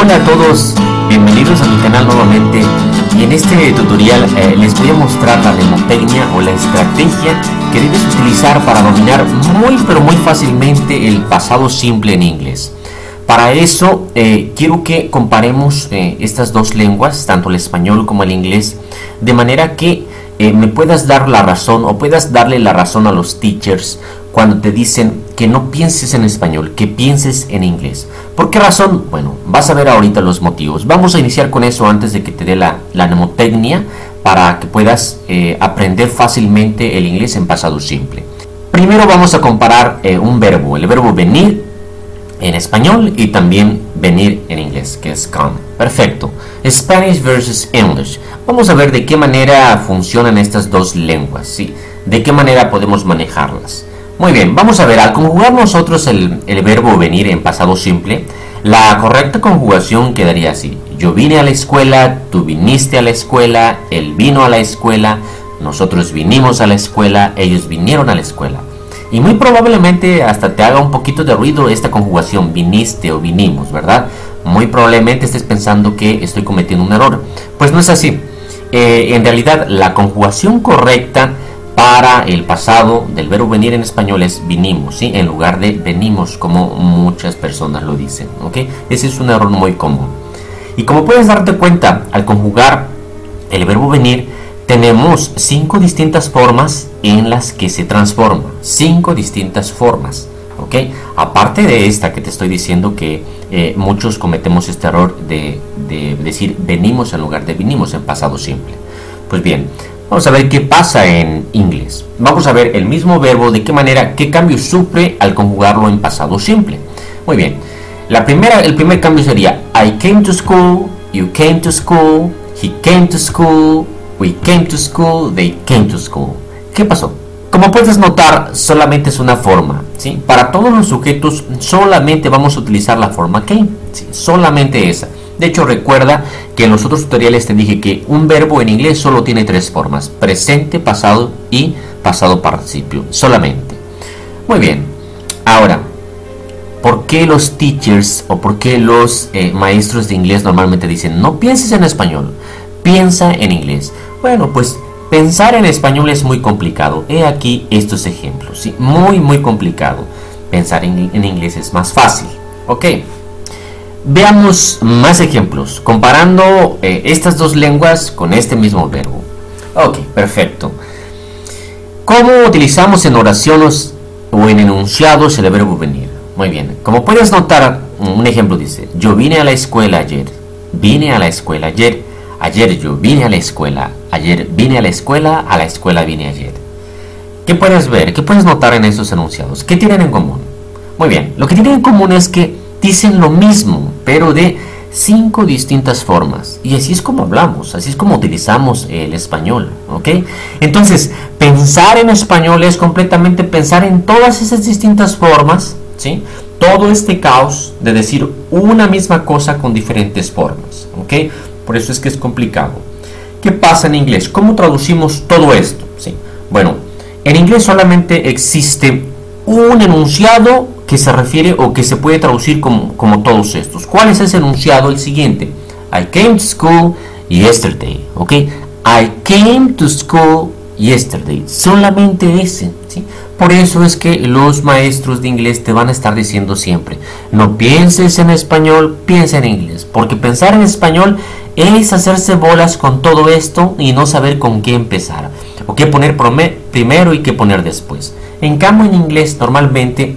Hola a todos, bienvenidos a mi canal nuevamente y en este tutorial les voy a mostrar la mnemotecnia o la estrategia que debes utilizar para dominar muy fácilmente el pasado simple en inglés. Para eso quiero que comparemos estas dos lenguas, tanto el español como el inglés, de manera que me puedas dar la razón o puedas darle la razón a los teachers cuando te dicen que no pienses en español, que pienses en inglés. ¿Por qué razón? Bueno, vas a ver ahorita los motivos. Vamos a iniciar con eso antes de que te dé la mnemotecnia para que puedas aprender fácilmente el inglés en pasado simple. Primero vamos a comparar un verbo, el verbo venir en español y también venir en inglés, que es come. Perfecto. Spanish versus English. Vamos a ver de qué manera funcionan estas dos lenguas, ¿sí? De qué manera podemos manejarlas. Muy bien, vamos a ver, al conjugar nosotros el verbo venir en pasado simple, la correcta conjugación quedaría así. Yo vine a la escuela, tú viniste a la escuela, él vino a la escuela, nosotros vinimos a la escuela, ellos vinieron a la escuela. Y muy probablemente hasta te haga un poquito de ruido esta conjugación, viniste o vinimos, ¿verdad? Muy probablemente estés pensando que estoy cometiendo un error. Pues no es así. En realidad la conjugación correcta para el pasado del verbo venir en español es vinimos, ¿sí? En lugar de venimos, como muchas personas lo dicen, ¿ok? Ese es un error muy común. Y como puedes darte cuenta, al conjugar el verbo venir, tenemos 5 distintas formas en las que se transforma. 5 distintas formas, ¿ok? Aparte de esta que te estoy diciendo que muchos cometemos este error de decir venimos en lugar de vinimos en pasado simple. Pues bien, vamos a ver qué pasa en inglés. Vamos a ver el mismo verbo, de qué manera, qué cambio sufre al conjugarlo en pasado simple. Muy bien. El primer cambio sería I came to school, you came to school, he came to school, we came to school, they came to school. ¿Qué pasó? Como puedes notar, solamente es una forma, ¿sí? Para todos los sujetos solamente vamos a utilizar la forma came, ¿sí? Solamente esa. De hecho, recuerda que en los otros tutoriales te dije que un verbo en inglés solo tiene 3 formas: presente, pasado y pasado participio, solamente. Muy bien. Ahora, ¿por qué los teachers o por qué los maestros de inglés normalmente dicen no pienses en español, piensa en inglés? Bueno, pues pensar en español es muy complicado. He aquí estos ejemplos, ¿sí? Muy complicado. Pensar en inglés es más fácil. Ok. Veamos más ejemplos, comparando estas dos lenguas con este mismo verbo. Ok, perfecto. ¿Cómo utilizamos en oraciones o en enunciados el verbo venir? Muy bien, como puedes notar, un ejemplo dice: yo vine a la escuela ayer, vine a la escuela ayer, ayer yo vine a la escuela, ayer vine a la escuela vine ayer. ¿Qué puedes ver? ¿Qué puedes notar en estos enunciados? ¿Qué tienen en común? Muy bien, lo que tienen en común es que dicen lo mismo, pero de 5 distintas formas. Y así es como hablamos, así es como utilizamos el español, ¿ok? Entonces, pensar en español es completamente pensar en todas esas distintas formas, ¿sí? Todo este caos de decir una misma cosa con diferentes formas, ¿ok? Por eso es que es complicado. ¿Qué pasa en inglés? ¿Cómo traducimos todo esto? ¿Sí? Bueno, en inglés solamente existe un enunciado que se refiere o que se puede traducir como todos estos. ¿Cuál es ese enunciado? El siguiente: I came to school yesterday, ¿ok? I came to school yesterday. Solamente ese, ¿sí? Por eso es que los maestros de inglés te van a estar diciendo siempre: no pienses en español, piensa en inglés. Porque pensar en español es hacerse bolas con todo esto y no saber con qué empezar, o qué poner primero y qué poner después. En cambio, en inglés normalmente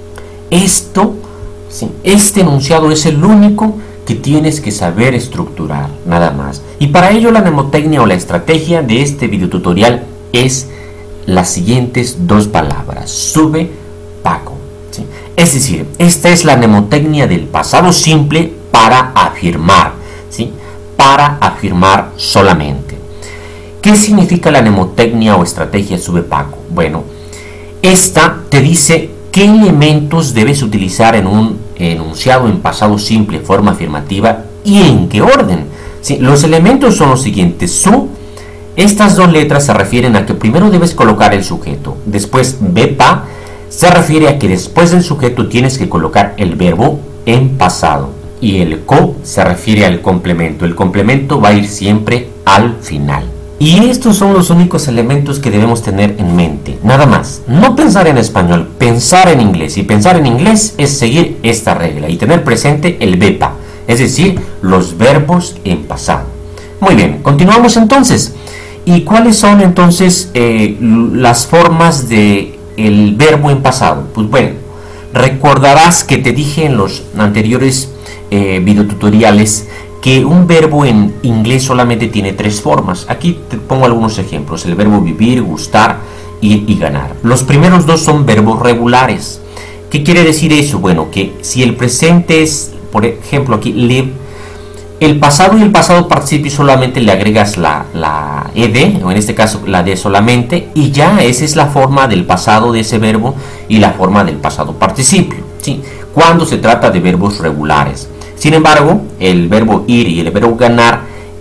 este enunciado es el único que tienes que saber estructurar, nada más. Y para ello la mnemotecnia o la estrategia de este video tutorial es las siguientes 2 palabras: sube, pago, ¿sí? Es decir, esta es la mnemotecnia del pasado simple para afirmar, ¿sí? Para afirmar solamente. ¿Qué significa la mnemotecnia o estrategia sube, pago? Bueno, esta te dice qué elementos debes utilizar en un enunciado en pasado simple, forma afirmativa, y en qué orden. ¿Sí? Los elementos son los siguientes: estas 2 letras se refieren a que primero debes colocar el sujeto, después bepa se refiere a que después del sujeto tienes que colocar el verbo en pasado, y el co se refiere al complemento. El complemento va a ir siempre al final. Y estos son los únicos elementos que debemos tener en mente. Nada más. No pensar en español, pensar en inglés. Y pensar en inglés es seguir esta regla y tener presente el VEPA, es decir, los verbos en pasado. Muy bien, continuamos entonces. ¿Y cuáles son entonces las formas de el verbo en pasado? Pues bueno, recordarás que te dije en los anteriores videotutoriales que un verbo en inglés solamente tiene 3 formas. Aquí te pongo algunos ejemplos: el verbo vivir, gustar y ganar. Los primeros 2 son verbos regulares. ¿Qué quiere decir eso? Bueno, que si el presente es, por ejemplo, aquí live, el pasado y el pasado participio solamente le agregas la ed, o en este caso la de solamente, y ya esa es la forma del pasado de ese verbo y la forma del pasado participio, ¿sí? Cuando se trata de verbos regulares. Sin embargo, el verbo ir y el verbo ganar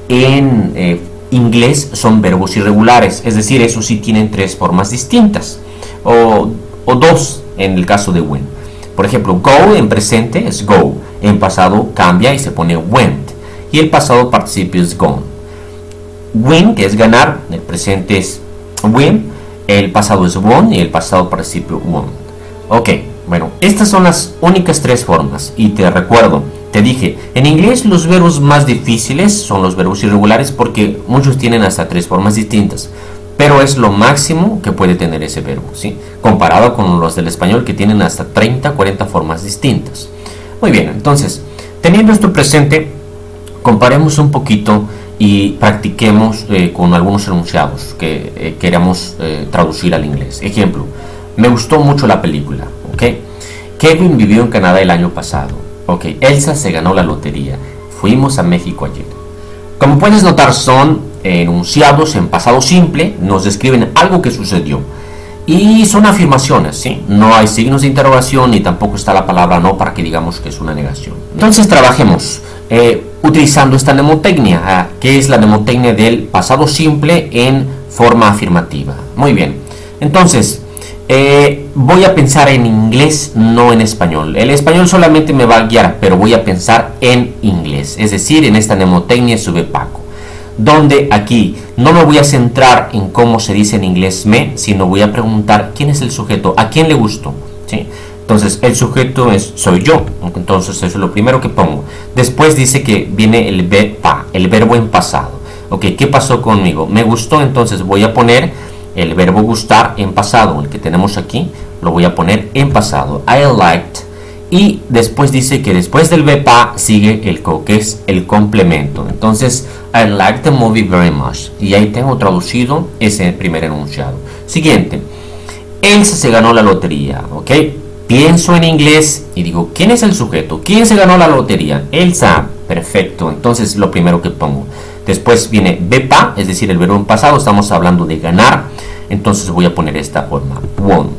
en inglés son verbos irregulares, es decir, esos sí tienen 3 formas distintas, o 2 en el caso de when. Por ejemplo, go en presente es go, en pasado cambia y se pone went, y el pasado participio es gone. Win, que es ganar, el presente es win, el pasado es won y el pasado participio won. Ok, bueno, estas son las únicas 3 formas, y te recuerdo, te dije, en inglés los verbos más difíciles son los verbos irregulares porque muchos tienen hasta 3 formas distintas, pero es lo máximo que puede tener ese verbo, ¿sí? Comparado con los del español que tienen hasta 30, 40 formas distintas. Muy bien, entonces, teniendo esto presente, comparemos un poquito y practiquemos con algunos enunciados que queramos traducir al inglés. Ejemplo, me gustó mucho la película, ¿ok? Kevin vivió en Canadá el año pasado. Ok, Elsa se ganó la lotería. Fuimos a México ayer. Como puedes notar, son enunciados en pasado simple, nos describen algo que sucedió. Y son afirmaciones, ¿sí? No hay signos de interrogación ni tampoco está la palabra no para que digamos que es una negación. Entonces trabajemos utilizando esta mnemotecnia, que es la mnemotecnia del pasado simple en forma afirmativa. Muy bien, entonces voy a pensar en inglés, no en español. El español solamente me va a guiar, pero voy a pensar en inglés, es decir, en esta mnemotecnia subpaco, donde aquí no me voy a centrar en cómo se dice en inglés me, sino voy a preguntar quién es el sujeto, a quién le gustó, ¿sí? Entonces el sujeto soy yo, entonces eso es lo primero que pongo. Después dice que viene el VEPA, el verbo en pasado. Ok, ¿qué pasó conmigo? Me gustó, entonces voy a poner el verbo gustar en pasado, el que tenemos aquí, lo voy a poner en pasado. I liked. Y después dice que después del VEPA sigue el co, que es el complemento. Entonces, I liked the movie very much. Y ahí tengo traducido ese primer enunciado. Siguiente. Elsa se ganó la lotería, ¿ok? Pienso en inglés y digo, ¿quién es el sujeto? ¿Quién se ganó la lotería? Elsa. Perfecto. Entonces, lo primero que pongo. Después viene VEPA, es decir, el verbo en pasado. Estamos hablando de ganar. Entonces, voy a poner esta forma. Won.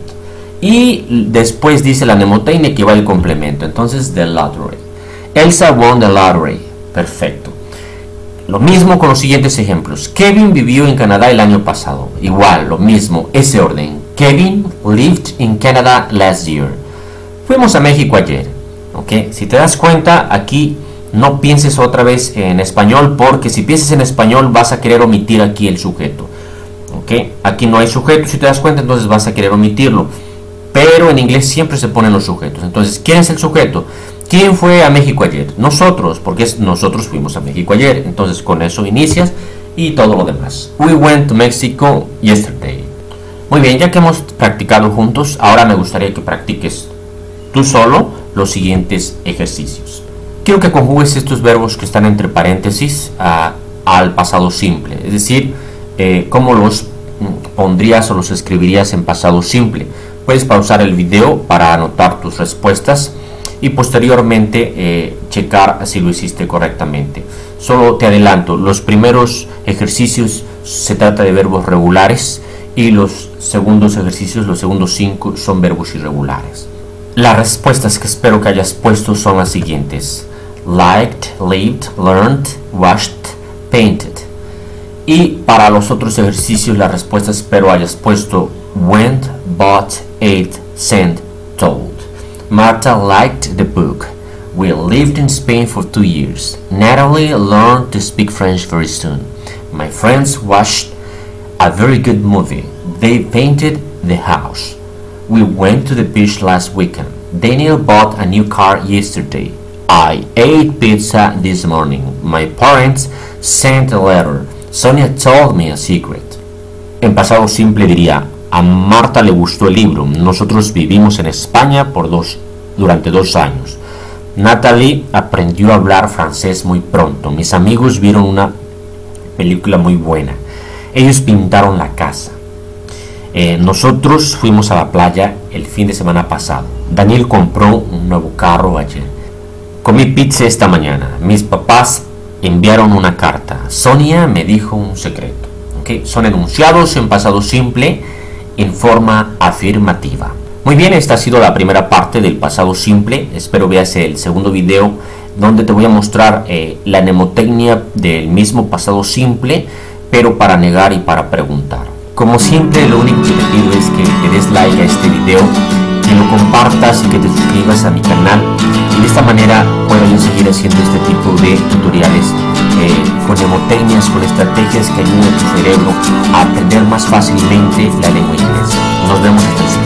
Y después dice la mnemotecnia que va el complemento. Entonces, the lottery. Elsa won the lottery. Perfecto. Lo mismo con los siguientes ejemplos. Kevin vivió en Canadá el año pasado. Igual, lo mismo, ese orden. Kevin lived in Canada last year. Fuimos a México ayer. ¿Ok? Si te das cuenta, aquí no pienses otra vez en español, porque si piensas en español vas a querer omitir aquí el sujeto. ¿Ok? Aquí no hay sujeto, si te das cuenta, entonces vas a querer omitirlo. Pero en inglés siempre se ponen los sujetos. Entonces, ¿quién es el sujeto? ¿Quién fue a México ayer? Nosotros, porque nosotros fuimos a México ayer. Entonces, con eso inicias y todo lo demás. We went to Mexico yesterday. Muy bien, ya que hemos practicado juntos, ahora me gustaría que practiques tú solo los siguientes ejercicios. Quiero que conjugues estos verbos que están entre paréntesis al pasado simple. Es decir, cómo los pondrías o los escribirías en pasado simple. Puedes pausar el video para anotar tus respuestas y posteriormente checar si lo hiciste correctamente. Solo te adelanto, los primeros ejercicios se trata de verbos regulares y los segundos ejercicios, los segundos 5, son verbos irregulares. Las respuestas que espero que hayas puesto son las siguientes: liked, lived, learned, washed, painted. Y para los otros ejercicios, las respuestas espero hayas puesto went, bought, ate, sent, told. Marta liked the book. We lived in Spain for 2 years. Natalie learned to speak French very soon. My friends watched a very good movie. They painted the house. We went to the beach last weekend. Daniel bought a new car yesterday. I ate pizza this morning. My parents sent a letter. Sonia told me a secret. En pasado simple diría, a Marta le gustó el libro. Nosotros vivimos en España durante 2 años. Natalie aprendió a hablar francés muy pronto. Mis amigos vieron una película muy buena. Ellos pintaron la casa. Nosotros fuimos a la playa el fin de semana pasado. Daniel compró un nuevo carro ayer. Comí pizza esta mañana. Mis papás enviaron una carta. Sonia me dijo un secreto. ¿Okay? Son enunciados en pasado simple en forma afirmativa. Muy bien, esta ha sido la primera parte del pasado simple. Espero veas el segundo video donde te voy a mostrar la mnemotecnia del mismo pasado simple, pero para negar y para preguntar. Como siempre, lo único que te pido es que le des like a este video, que lo compartas y que te suscribas a mi canal, y de esta manera puedo yo seguir haciendo este tipo de tutoriales con mnemotecnias, con estrategias que ayuden a tu cerebro a aprender más fácilmente la lengua inglesa. Nos vemos en el